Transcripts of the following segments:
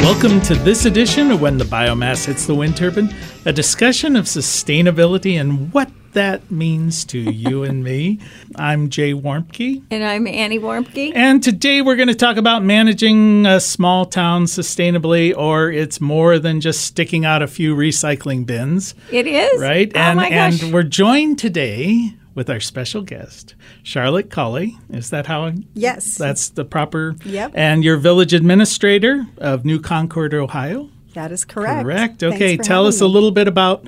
Welcome to this edition of When the Biomass Hits the Wind Turbine, a discussion of sustainability and what that means to you and me. I'm Jay Warmke. And I'm Annie Warmke. And today we're going to talk about managing a small town sustainably, or it's more than just sticking out a few recycling bins. It is? Right? Oh my gosh. And we're joined today with our special guest, Charlotte Colley. Is that how? Yes. That's the proper? Yep. And you're village administrator of New Concord, Ohio? That is correct. Correct. Thanks Okay, for tell having us a me. little bit about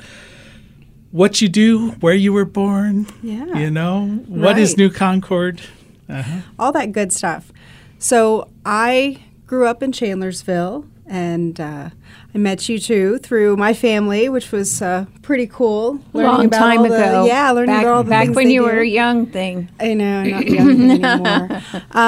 what you do, where you were born. Yeah. You know, what is Right. New Concord? All that good stuff. So I grew up in Chandlersville, and I met you two through my family, which was pretty cool. Long time all ago. learning about all the back things when they you do. were a young thing. I know, not young anymore.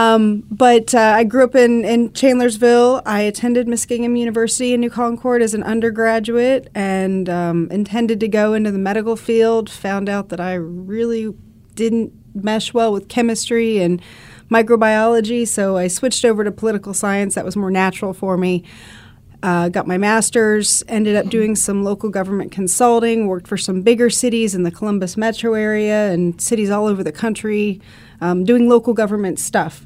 But I grew up in Chandlersville. I attended Muskingum University in New Concord as an undergraduate and intended to go into the medical field. Found out that I really didn't mesh well with chemistry and microbiology, so I switched over to political science. That was more natural for me. Got my master's, ended up doing some local government consulting, worked for some bigger cities in the Columbus metro area and cities all over the country, doing local government stuff.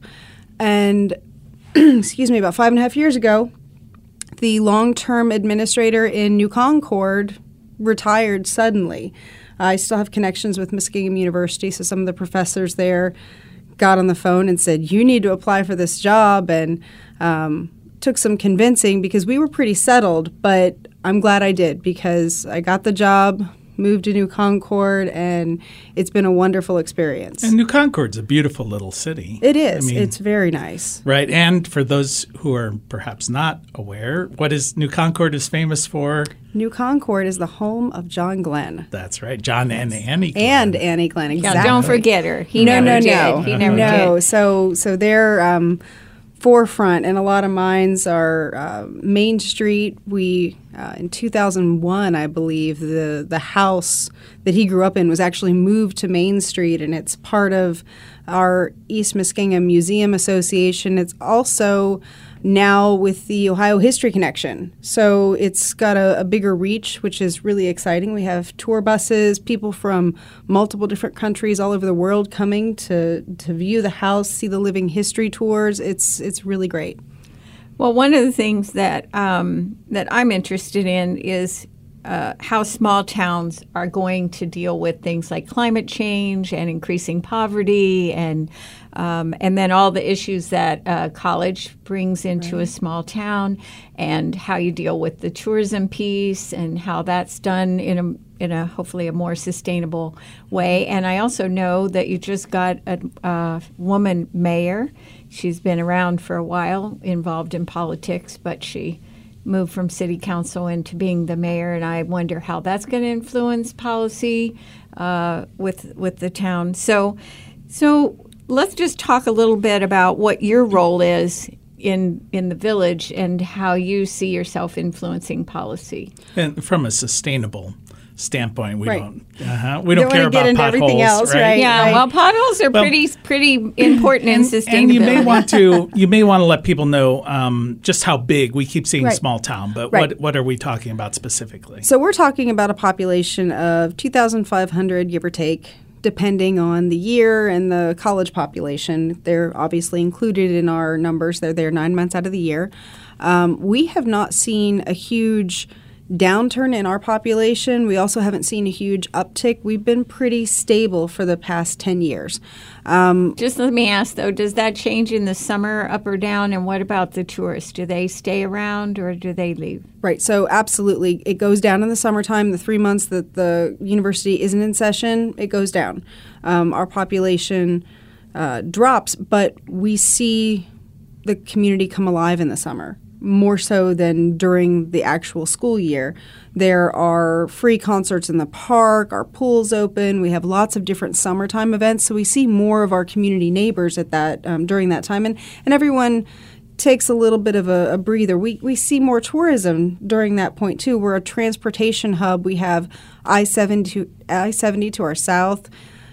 And, excuse me, about 5.5 years ago, the long-term administrator in New Concord retired suddenly. I still have connections with Muskingum University, so some of the professors there got on the phone and said, you need to apply for this job, and took some convincing because we were pretty settled, but I'm glad I did because I got the job, moved to New Concord, and it's been a wonderful experience. And New Concord's a beautiful little city. It is. I mean, It's very nice. right. And for those who are perhaps not aware, what is New Concord is famous for? New Concord is the home of John Glenn. That's right, John and Annie Glenn. And Annie Glenn, exactly. Yeah, don't forget her. He No. never did. So they're forefront, and a lot of mines are Main Street. We in 2001, I believe, the house that he grew up in was actually moved to Main Street, and it's part of our East Muskingum Museum Association. It's also now with the Ohio History Connection. So it's got a bigger reach, which is really exciting. We have tour buses, people from multiple different countries all over the world coming to view the house, see the living history tours. It's really great. Well, one of the things that that I'm interested in is how small towns are going to deal with things like climate change and increasing poverty, and then all the issues that college brings into a small town, and how you deal with the tourism piece and how that's done in a hopefully a more sustainable way. And I also know that you just got a woman mayor. She's been around for a while, involved in politics, but she moved from city council into being the mayor, and I wonder how that's going to influence policy with the town. So let's just talk a little bit about what your role is in the village and how you see yourself influencing policy. And from a sustainable standpoint, we Right. don't Don't care wanna about get into potholes, everything else, right? Yeah, right. well, potholes are Well, pretty important in sustainability. And you may want to let people know just how big. We keep saying Right. small town, but Right. what are we talking about specifically? So we're talking about a population of 2,500, give or take, depending on the year and the college population. They're obviously included in our numbers. They're there 9 months out of the year. We have not seen a huge downturn in our population. We also haven't seen a huge uptick. We've been pretty stable for the past 10 years. Just let me ask, though, does that change in the summer up or down? And what about the tourists? Do they stay around or do they leave? Right. So absolutely. It goes down in the summertime. The 3 months that the university isn't in session, it goes down. Our population drops, but we see the community come alive in the summer, more so than during the actual school year. There are free concerts in the park, our pool's open, we have lots of different summertime events, so we see more of our community neighbors at that during that time, and everyone takes a little bit of a breather. We see more tourism during that point too. We're a transportation hub. We have I-70 to our south.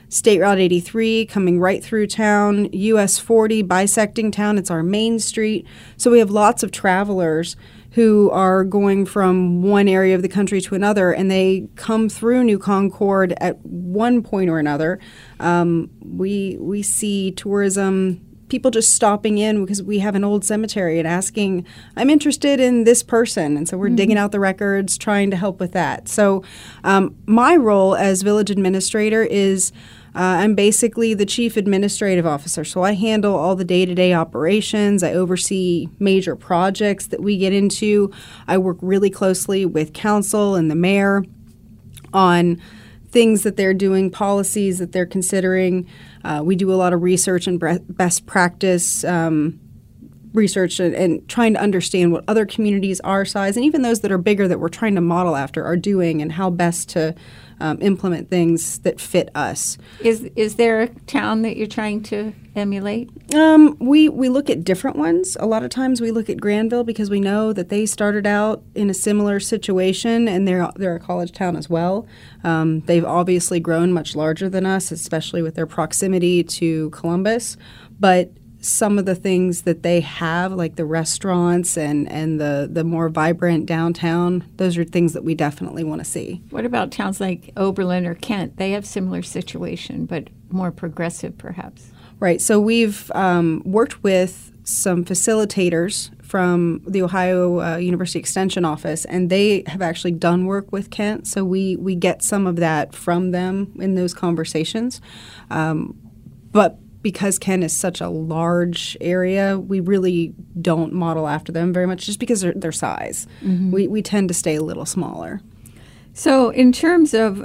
State Route 83 coming right through town, US 40 bisecting town. It's our main street. So we have lots of travelers who are going from one area of the country to another, and they come through New Concord at one point or another. We see tourism, people just stopping in because we have an old cemetery and asking, I'm interested in this person. And so we're digging out the records, trying to help with that. So my role as village administrator is I'm basically the chief administrative officer. So I handle all the day-to-day operations. I oversee major projects that we get into. I work really closely with council and the mayor on things that they're doing, policies that they're considering. We do a lot of research and best practice research and trying to understand what other communities our size and even those that are bigger that we're trying to model after are doing and how best to implement things that fit us. Is there a town that you're trying to emulate? We look at different ones. A lot of times we look at Granville because we know that they started out in a similar situation and they're a college town as well. They've obviously grown much larger than us, especially with their proximity to Columbus. But some of the things that they have, like the restaurants and the more vibrant downtown, those are things that we definitely want to see. What about towns like Oberlin or Kent? They have similar situation, but more progressive perhaps. Right. So we've worked with some facilitators from the Ohio University Extension Office, and they have actually done work with Kent. So we get some of that from them in those conversations. But because Kent is such a large area, we really don't model after them very much just because of their size. Mm-hmm. We tend to stay a little smaller. So in terms of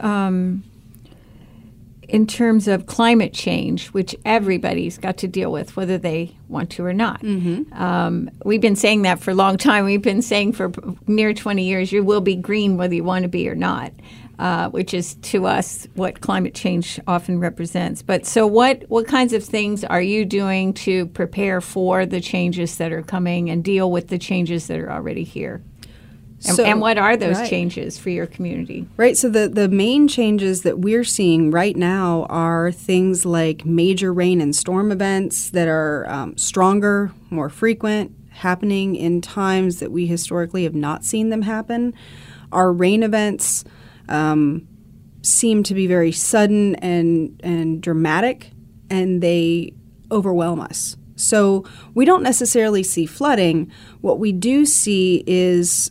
climate change, which everybody's got to deal with, whether they want to or not. Mm-hmm. We've been saying that for a long time. We've been saying for near 20 years, you will be green whether you want to be or not, which is to us what climate change often represents. But so what kinds of things are you doing to prepare for the changes that are coming and deal with the changes that are already here? And what are those changes for your community? Right. So the main changes that we're seeing right now are things like major rain and storm events that are stronger, more frequent, happening in times that we historically have not seen them happen. Our rain events seem to be very sudden and dramatic, and they overwhelm us. So we don't necessarily see flooding. What we do see is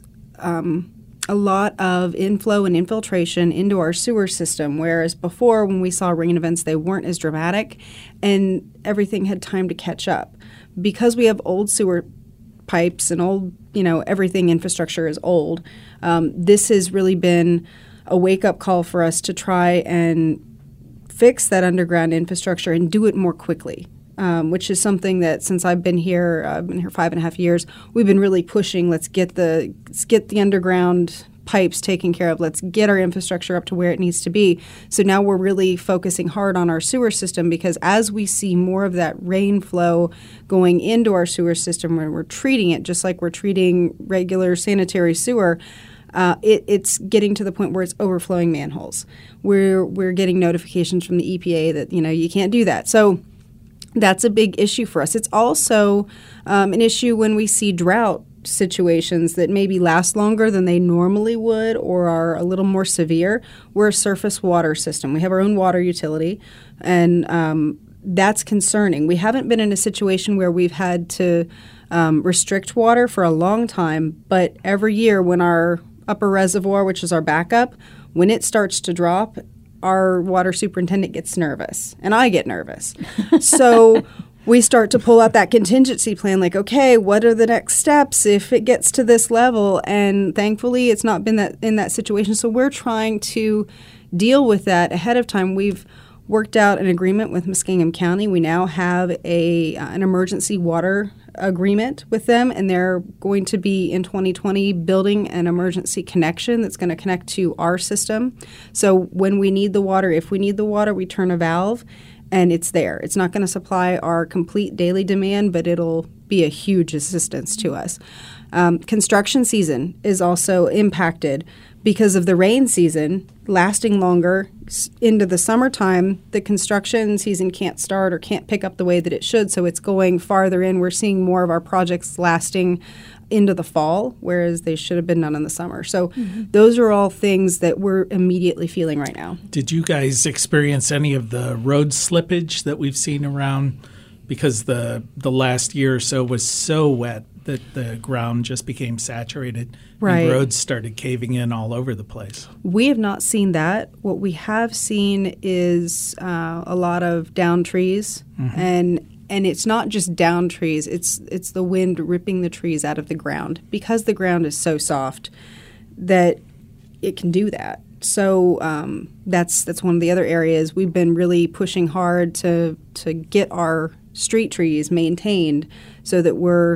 a lot of inflow and infiltration into our sewer system, whereas before when we saw rain events, they weren't as dramatic and everything had time to catch up. Because we have old sewer pipes and old, everything infrastructure is old, this has really been a wake-up call for us to try and fix that underground infrastructure and do it more quickly. Which is something that since I've been here 5.5 years, we've been really pushing. Let's get the underground pipes taken care of. Let's get our infrastructure up to where it needs to be. So now we're really focusing hard on our sewer system because as we see more of that rain flow going into our sewer system, where we're treating it just like we're treating regular sanitary sewer, it's getting to the point where it's overflowing manholes. We're getting notifications from the EPA that you can't do that. So that's a big issue for us. It's also an issue when we see drought situations that maybe last longer than they normally would or are a little more severe. We're a surface water system. We have our own water utility, and that's concerning. We haven't been in a situation where we've had to restrict water for a long time, but every year when our upper reservoir, which is our backup, when it starts to drop, our water superintendent gets nervous, and I get nervous. So we start to pull out that contingency plan, like, okay, what are the next steps if it gets to this level? And thankfully, it's not been in that situation. So we're trying to deal with that ahead of time. We've worked out an agreement with Muskingum County. We now have an emergency water agreement with them, and they're going to be in 2020 building an emergency connection that's going to connect to our system. So when we need the water, if we need the water, we turn a valve and it's there. It's not going to supply our complete daily demand, but it'll be a huge assistance to us. Construction season is also impacted because of the rain season lasting longer into the summertime. The construction season can't start or can't pick up the way that it should, so it's going farther in. We're seeing more of our projects lasting into the fall, whereas they should have been done in the summer. So those are all things that we're immediately feeling right now. Did you guys experience any of the road slippage that we've seen around? Because the last year or so was so wet that the ground just became saturated, right, and roads started caving in all over the place. We have not seen that. What we have seen is a lot of downed trees, and it's not just downed trees. It's the wind ripping the trees out of the ground because the ground is so soft that it can do that. So that's one of the other areas we've been really pushing hard to get our street trees maintained, so that we're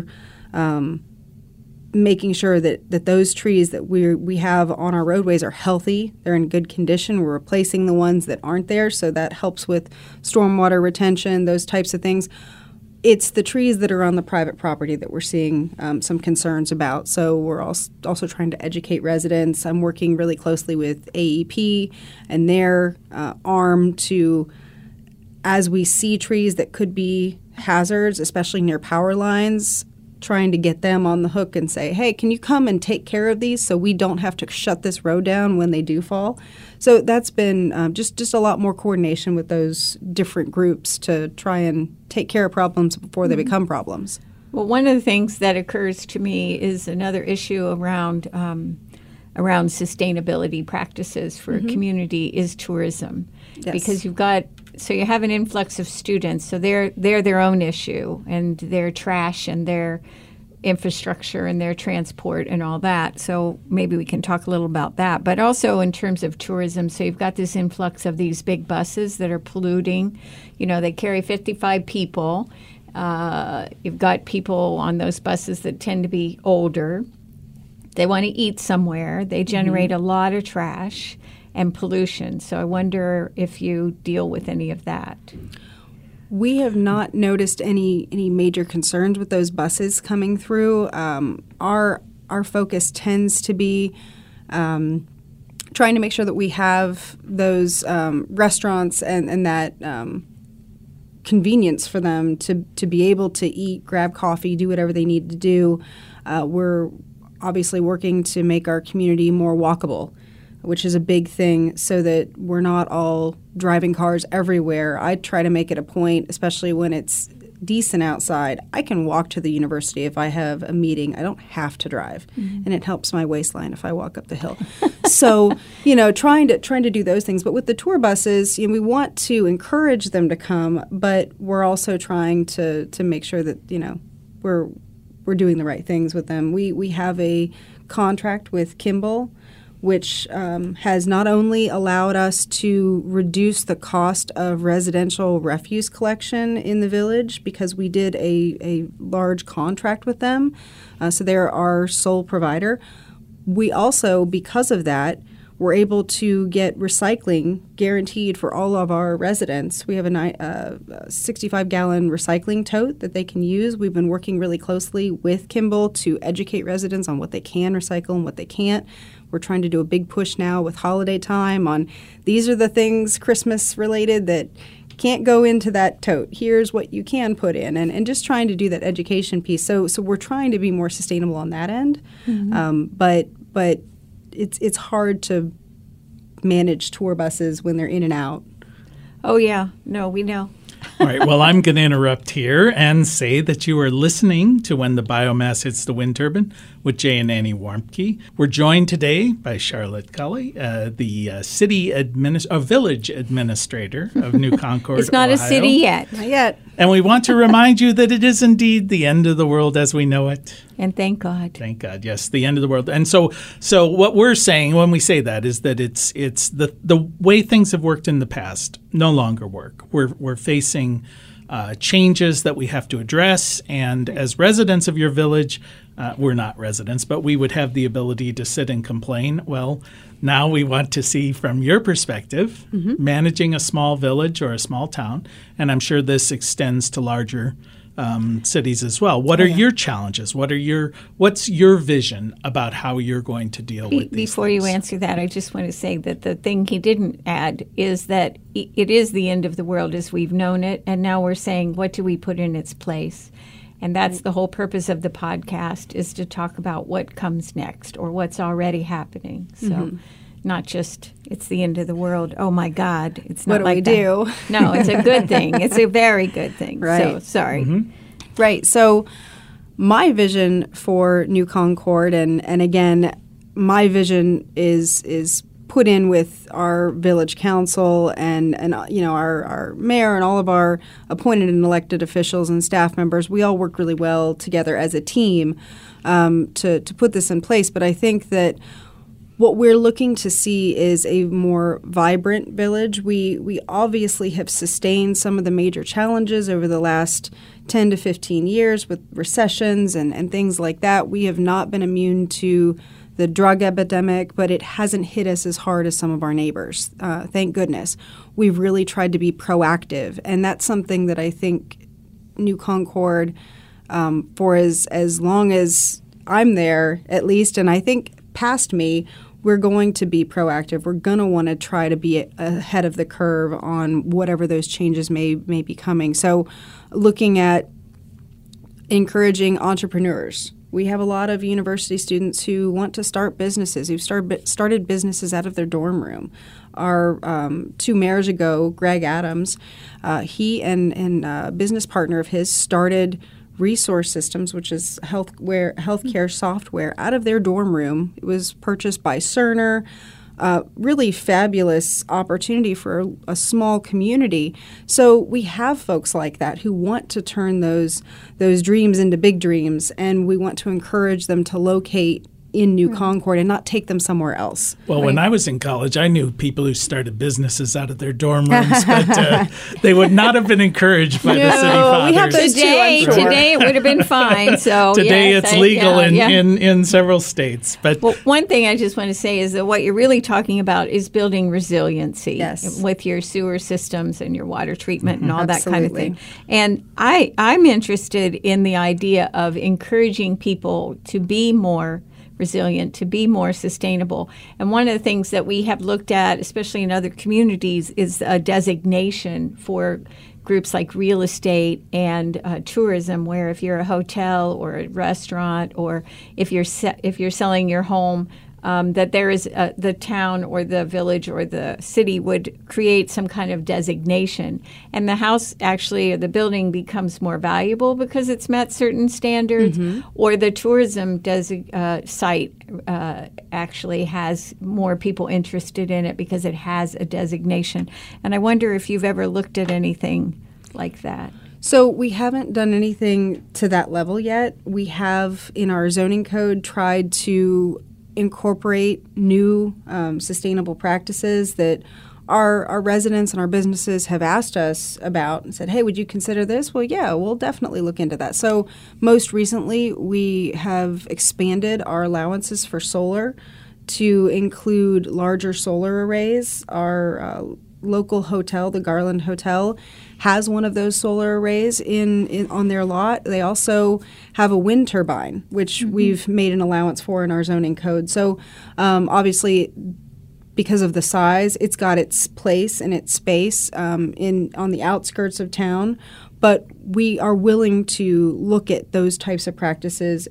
making sure that those trees that we have on our roadways are healthy, they're in good condition. We're replacing the ones that aren't there, so that helps with stormwater retention, those types of things. It's the trees that are on the private property that we're seeing some concerns about. So we're also trying to educate residents. I'm working really closely with AEP and their arm to, as we see trees that could be hazards, especially near power lines, trying to get them on the hook and say, hey, can you come and take care of these so we don't have to shut this road down when they do fall? So that's been just a lot more coordination with those different groups to try and take care of problems before they become problems. Well, one of the things that occurs to me is another issue around sustainability practices for a community is tourism. Yes. Because you have an influx of students, so they're their own issue, and their trash and their infrastructure and their transport and all that. So maybe we can talk a little about that. But also in terms of tourism, so you've got this influx of these big buses that are polluting. You know, they carry 55 people. You've got people on those buses that tend to be older. They want to eat somewhere. They generate a lot of trash and pollution. So I wonder if you deal with any of that. We have not noticed any major concerns with those buses coming through. Our focus tends to be trying to make sure that we have those restaurants and that convenience for them to be able to eat, grab coffee, do whatever they need to do. We're obviously working to make our community more walkable, which is a big thing, so that we're not all driving cars everywhere. I try to make it a point, especially when it's decent outside. I can walk to the university if I have a meeting. I don't have to drive, and it helps my waistline if I walk up the hill. So, trying to do those things. But with the tour buses, we want to encourage them to come, but we're also trying to make sure that we're doing the right things with them. We have a contract with Kimball, which has not only allowed us to reduce the cost of residential refuse collection in the village, because we did a large contract with them, so they're our sole provider. We also, because of that, were able to get recycling guaranteed for all of our residents. We have a 65-gallon recycling tote that they can use. We've been working really closely with Kimball to educate residents on what they can recycle and what they can't. We're trying to do a big push now with holiday time on these are the things Christmas related that can't go into that tote. Here's what you can put in, and just trying to do that education piece. So we're trying to be more sustainable on that end, but it's hard to manage tour buses when they're in and out. Oh yeah, no, we know. All right, well, I'm going to interrupt here and say that you are listening to When the Biomass Hits the Wind Turbine with Jay and Annie Warmke. We're joined today by Charlotte Cully, the village administrator of New Concord, It's not Ohio. a city yet. Not yet. And we want to remind you that it is indeed the end of the world as we know it. And thank God. Thank God, yes, the end of the world. And so what we're saying when we say that is that it's the way things have worked in the past no longer work. We're facing changes that we have to address, and as residents of your village, we're not residents, but we would have the ability to sit and complain. Well, now we want to see from your perspective, managing a small village or a small town, and I'm sure this extends to larger cities as well. What are your challenges? What's your vision about how you're going to deal with these Before things? you answer that, I just want to say that the thing he didn't add is that it is the end of the world as we've known it, and now we're saying, what do we put in its place? And that's the whole purpose of the podcast, is to talk about what comes next or what's already happening. So not just, it's the end of the world. Oh, my God. It's not What do like we that. do? No, it's a good thing. It's a very good thing. Right. So, sorry. Right. So my vision for New Concord, and again, my vision is put in with our village council and our mayor and all of our appointed and elected officials and staff members. We all work really well together as a team to put this in place. But I think that what we're looking to see is a more vibrant village. We obviously have sustained some of the major challenges over the last 10 to 15 years with recessions and things like that. We have not been immune to the drug epidemic, but it hasn't hit us as hard as some of our neighbors. Thank goodness. We've really tried to be proactive, and that's something that I think New Concord, for as long as I'm there at least, and I think past me, we're going to be proactive. We're going to want to try to be ahead of the curve on whatever those changes may be coming. So looking at encouraging entrepreneurs. We have a lot of university students who want to start businesses, who've started businesses out of their dorm room. Our 2 mayors ago, Greg Adams, he and a business partner of his started Resource Systems, which is healthcare software, out of their dorm room. It was purchased by Cerner. Really fabulous opportunity for a small community. So we have folks like that who want to turn those dreams into big dreams, and we want to encourage them to locate in New Concord and not take them somewhere else. Well, when I was in college, I knew people who started businesses out of their dorm rooms, but they would not have been encouraged by the city fathers. We have those Today it would have been fine. So Today yes, it's legal yeah. in several states. But Well, one thing I just want to say is that what you're really talking about is building resiliency with your sewer systems and your water treatment and all that kind of thing. And I'm interested in the idea of encouraging people to be more resilient, to be more sustainable. And one of the things that we have looked at, especially in other communities, is a designation for groups like real estate and tourism, where if you're a hotel or a restaurant, or if you're selling your home, that there is the town or the village or the city would create some kind of designation, and the house actually or the building becomes more valuable because it's met certain standards, or the tourism site actually has more people interested in it because it has a designation. And I wonder if you've ever looked at anything like that. So we haven't done anything to that level yet. We have, in our zoning code, tried to incorporate new sustainable practices that our residents and our businesses have asked us about and said, hey, would you consider this? Well, yeah, we'll definitely look into that. So most recently, we have expanded our allowances for solar to include larger solar arrays. Our local hotel, the Garland Hotel, has one of those solar arrays in on their lot. They also have a wind turbine, which we've made an allowance for in our zoning code. So obviously, because of the size, it's got its place and its space on the outskirts of town. But we are willing to look at those types of practices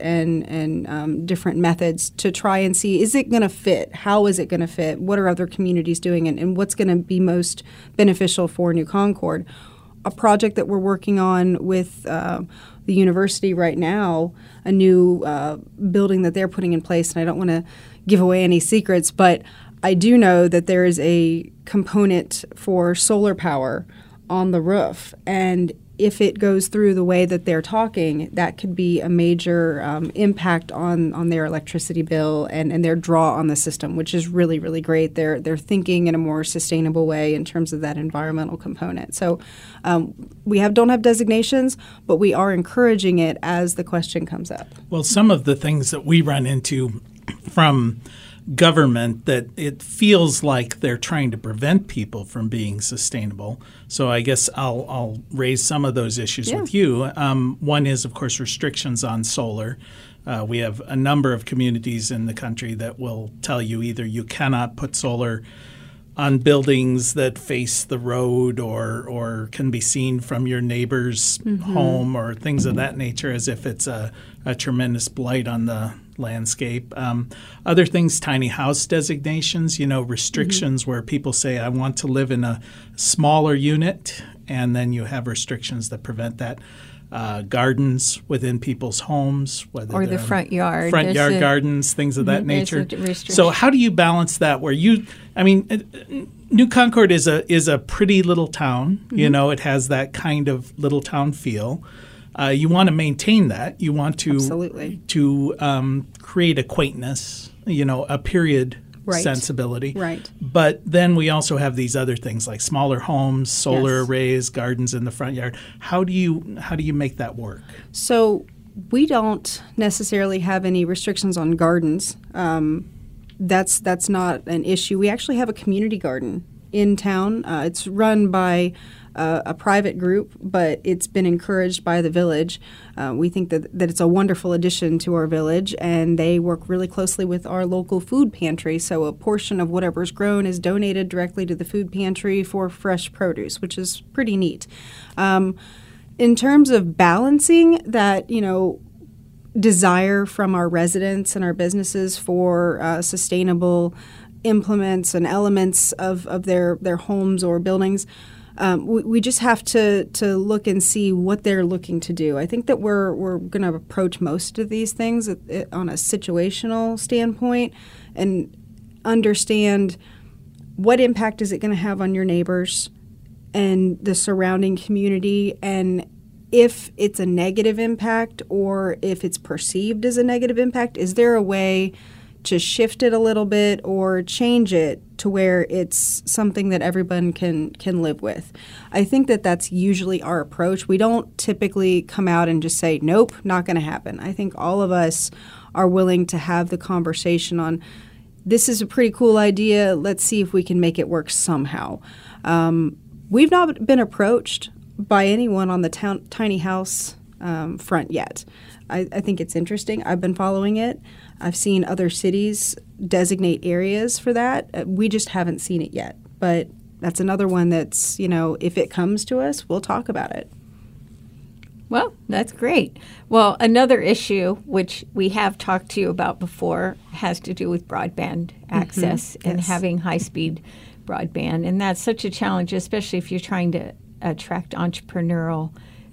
and different methods to try and see, is it going to fit? How is it going to fit? What are other communities doing? And what's going to be most beneficial for New Concord? A project that we're working on with the university right now, a new building that they're putting in place, and I don't want to give away any secrets, but I do know that there is a component for solar power on the roof, and if it goes through the way that they're talking, that could be a major impact on their electricity bill and their draw on the system, which is really, really great. They're thinking in a more sustainable way in terms of that environmental component. So we don't have designations, but we are encouraging it as the question comes up. Well, some of the things that we run into from government that it feels like they're trying to prevent people from being sustainable. So I guess I'll raise some of those issues with you. One is, of course, restrictions on solar. We have a number of communities in the country that will tell you either you cannot put solar on buildings that face the road or can be seen from your neighbor's home or things of that nature, as if it's a tremendous blight on the landscape. Other things, tiny house designations, restrictions where people say, I want to live in a smaller unit, and then you have restrictions that prevent that. Gardens within people's homes, whether or the front yard, gardens, things of that nature. So how do you balance that? Where New Concord is a pretty little town. It has that kind of little town feel. You want to maintain that. You want to Absolutely. to create a quaintness. A period. Right. Sensibility. Right. But then we also have these other things like smaller homes, solar arrays, gardens in the front yard. How do you make that work? So we don't necessarily have any restrictions on gardens. That's not an issue. We actually have a community garden in town. It's run by a private group, but it's been encouraged by the village. We think that it's a wonderful addition to our village, and they work really closely with our local food pantry. So a portion of whatever's grown is donated directly to the food pantry for fresh produce, which is pretty neat. In terms of balancing that, desire from our residents and our businesses for sustainable implements and elements of their homes or buildings, we just have to look and see what they're looking to do. I think that we're going to approach most of these things on a situational standpoint and understand what impact is it going to have on your neighbors and the surrounding community, and if it's a negative impact or if it's perceived as a negative impact, is there a way to shift it a little bit or change it to where it's something that everyone can live with. I think that that's usually our approach. We don't typically come out and just say, nope, not going to happen. I think all of us are willing to have the conversation on, this is a pretty cool idea. Let's see if we can make it work somehow. We've not been approached by anyone on the tiny house front yet. I think it's interesting. I've been following it. I've seen other cities designate areas for that. We just haven't seen it yet. But that's another one that's, if it comes to us, we'll talk about it. Well, that's great. Well, another issue, which we have talked to you about before, has to do with broadband access and having high-speed broadband. And that's such a challenge, especially if you're trying to attract entrepreneurial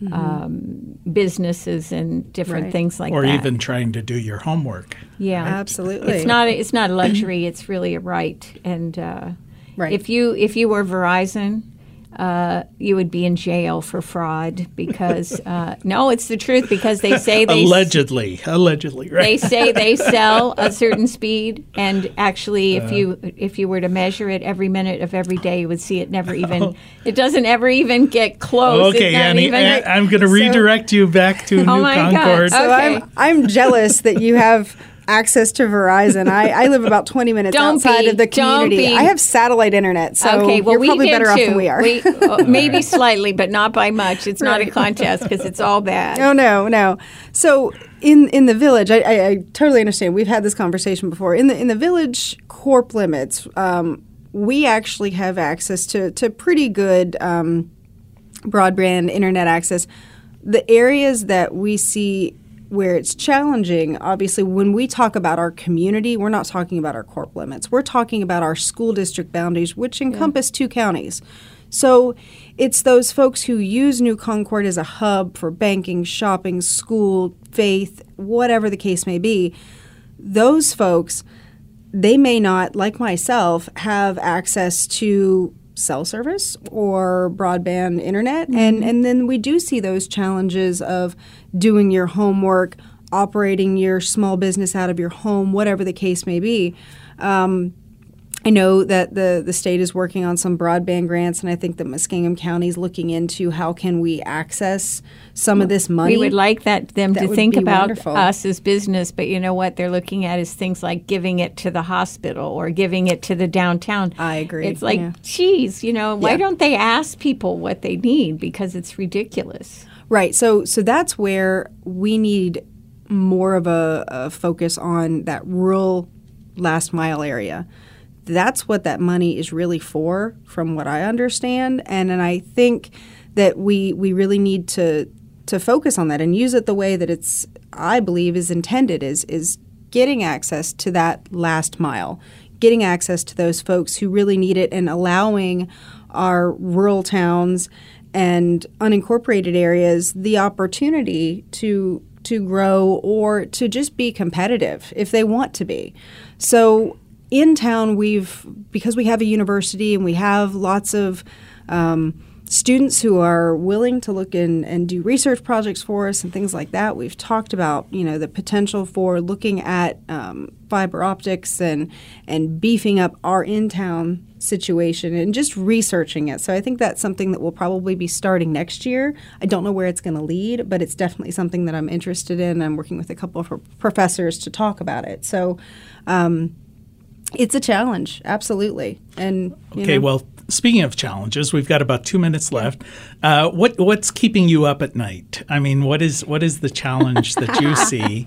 businesses and different things like that. Or even trying to do your homework. Yeah, absolutely. It's not a luxury; it's really a right. And if you were Verizon, you would be in jail for fraud because no, it's the truth, because they say they allegedly, right? They say they sell a certain speed, and actually, if you were to measure it every minute of every day, you would see it never even. It doesn't ever even get close. Okay, Annie, I'm going to redirect you back to New Concord. So I'm jealous that you have access to Verizon. I live about 20 minutes outside of the community. I have satellite internet, so you're probably better off than we are. Maybe slightly, but not by much. It's not a contest because it's all bad. Oh, no. So in the village, I totally understand. We've had this conversation before. In the village corp limits, we actually have access to pretty good broadband internet access. The areas that we see where it's challenging, obviously, when we talk about our community, we're not talking about our corp limits. We're talking about our school district boundaries, which encompass 2 counties. So it's those folks who use New Concord as a hub for banking, shopping, school, faith, whatever the case may be. Those folks, they may not, like myself, have access to cell service or broadband internet. And then we do see those challenges of doing your homework, operating your small business out of your home, whatever the case may be. I know that the state is working on some broadband grants, and I think that Muskingum County is looking into how can we access some of this money. We would like them to would think be about wonderful. us as business, but you know what they're looking at is things like giving it to the hospital or giving it to the downtown. I agree. It's like, Yeah. geez, why Yeah. don't they ask people what they need? Because it's ridiculous. Right. So that's where we need more of a focus on that rural last mile area. That's what that money is really for, from what I understand. And I think that we really need to focus on that and use it the way that it's, I believe, is intended, is getting access to that last mile, getting access to those folks who really need it, and allowing our rural towns and unincorporated areas the opportunity to grow or to just be competitive if they want to be. So in town, because we have a university and we have lots of students who are willing to look and do research projects for us and things like that. We've talked about, the potential for looking at fiber optics and beefing up our in-town situation and just researching it. So I think that's something that we'll probably be starting next year. I don't know where it's going to lead, but it's definitely something that I'm interested in. I'm working with a couple of professors to talk about it. So it's a challenge, absolutely. And okay, well, speaking of challenges, we've got about 2 minutes left. What's keeping you up at night? I mean, what is the challenge that you see?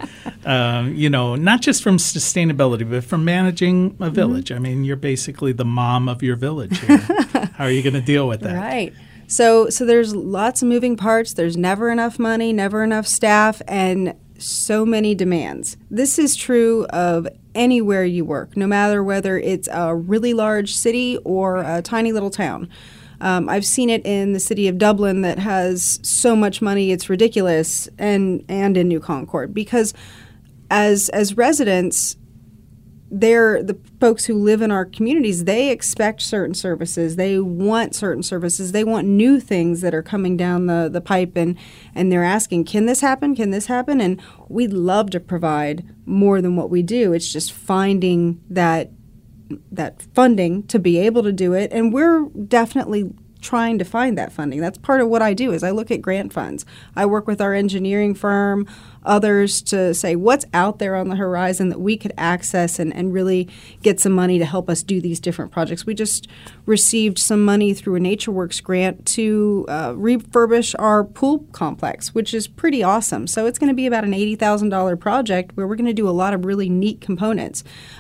Not just from sustainability, but from managing a village. I mean, you're basically the mom of your village here. How are you going to deal with that? Right. So there's lots of moving parts. There's never enough money, never enough staff, and so many demands. This is true of anywhere you work, no matter whether it's a really large city or a tiny little town. I've seen it in the city of Dublin that has so much money it's ridiculous, and in New Concord, because as residents, they're the folks who live in our communities. They expect certain services. They want certain services. They want new things that are coming down the pipe, and they're asking, can this happen? Can this happen? And we'd love to provide more than what we do. It's just finding that funding to be able to do it. And we're definitely trying to find that funding. That's part of what I do, is I look at grant funds. I work with our engineering firm, others, to say what's out there on the horizon that we could access and really get some money to help us do these different projects. We just received some money through a NatureWorks grant to refurbish our pool complex, which is pretty awesome. So it's going to be about an $80,000 project where we're going to do a lot of really neat components.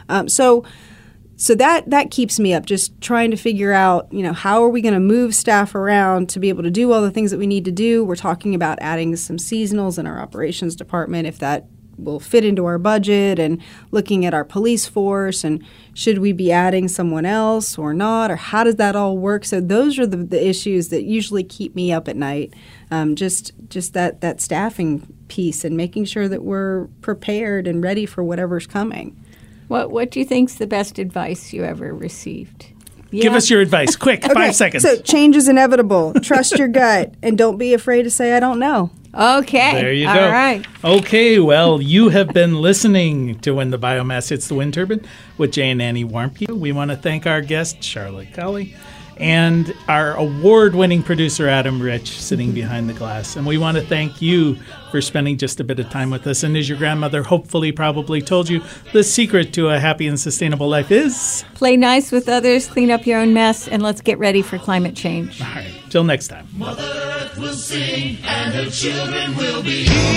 So that keeps me up, just trying to figure out, how are we going to move staff around to be able to do all the things that we need to do. We're talking about adding some seasonals in our operations department, if that will fit into our budget, and looking at our police force, and should we be adding someone else or not, or how does that all work? So those are the issues that usually keep me up at night, just that staffing piece and making sure that we're prepared and ready for whatever's coming. What do you think's the best advice you ever received? Yeah. Give us your advice, quick, 5 seconds. So change is inevitable. Trust your gut, and don't be afraid to say, I don't know. Okay. There you go. All right. Okay, well, you have been listening to When the Biomass Hits the Wind Turbine with Jay and Annie Warmke. We want to thank our guest, Charlotte Colley, and our award-winning producer, Adam Rich, sitting behind the glass. And we want to thank you for spending just a bit of time with us. And as your grandmother hopefully probably told you, the secret to a happy and sustainable life is... Play nice with others, clean up your own mess, and let's get ready for climate change. All right, till next time. Mother Earth will sing, and her children will be healed.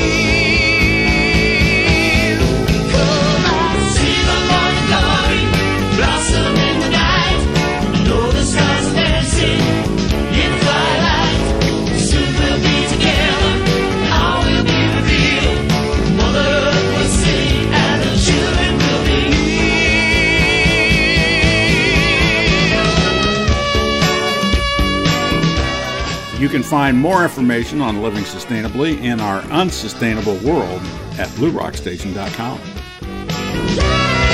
Come on, see the morning glory, blossom in the night. Know the stars dancing in twilight. Soon we'll be together, all will be revealed. Mother Earth will sing, and her children will be healed. You can find more information on living sustainably in our unsustainable world at bluerockstation.com.